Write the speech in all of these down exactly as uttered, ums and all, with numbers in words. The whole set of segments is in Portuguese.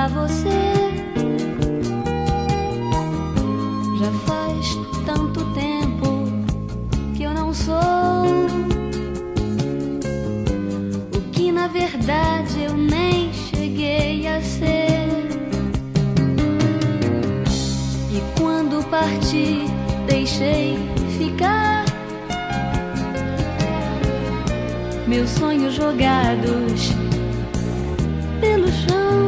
pra você. Já faz tanto tempo que eu não sou o que na verdade eu nem cheguei a ser. E quando parti, deixei ficar meus sonhos jogados pelo chão,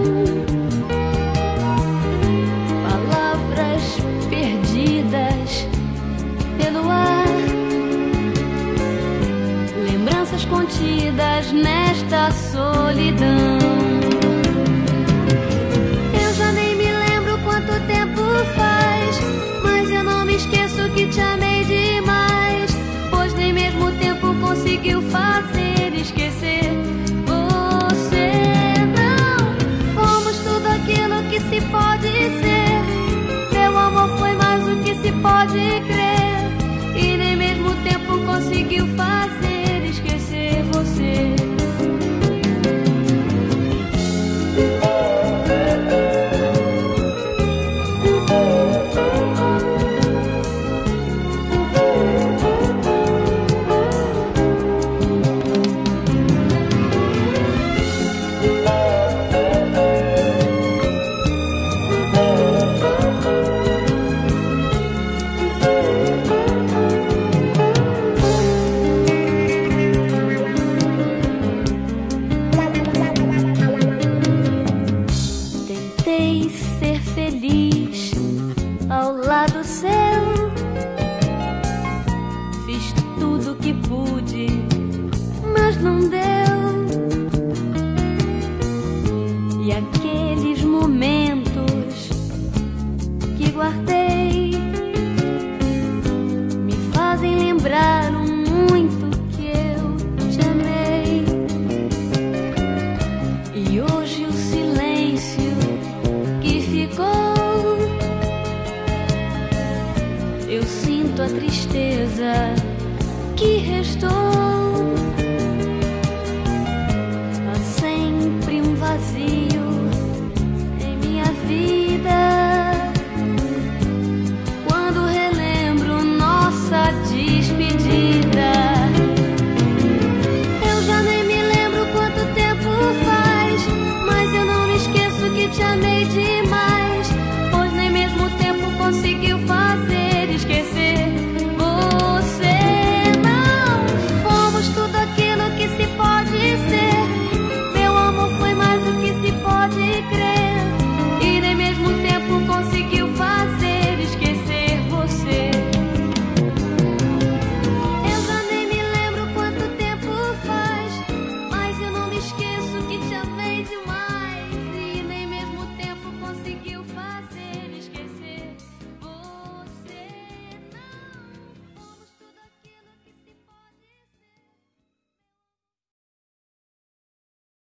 palavras perdidas pelo ar, lembranças contidas nesta solidão. Eu já nem me lembro quanto tempo faz, mas eu não me esqueço que te amei demais, pois nem mesmo o tempo conseguiu fazer esquecer você. Não fomos tudo aquilo que se pode ser, meu amor foi mais do que se pode crer, e nem mesmo o tempo conseguiu fazer esquecer você. Tentei ser feliz ao lado seu, fiz tudo que pude, mas não deu. E aqueles momentos que guardei me fazem lembrar o muito que eu te amei. E hoje o silêncio que ficou, eu sinto a tristeza que restou.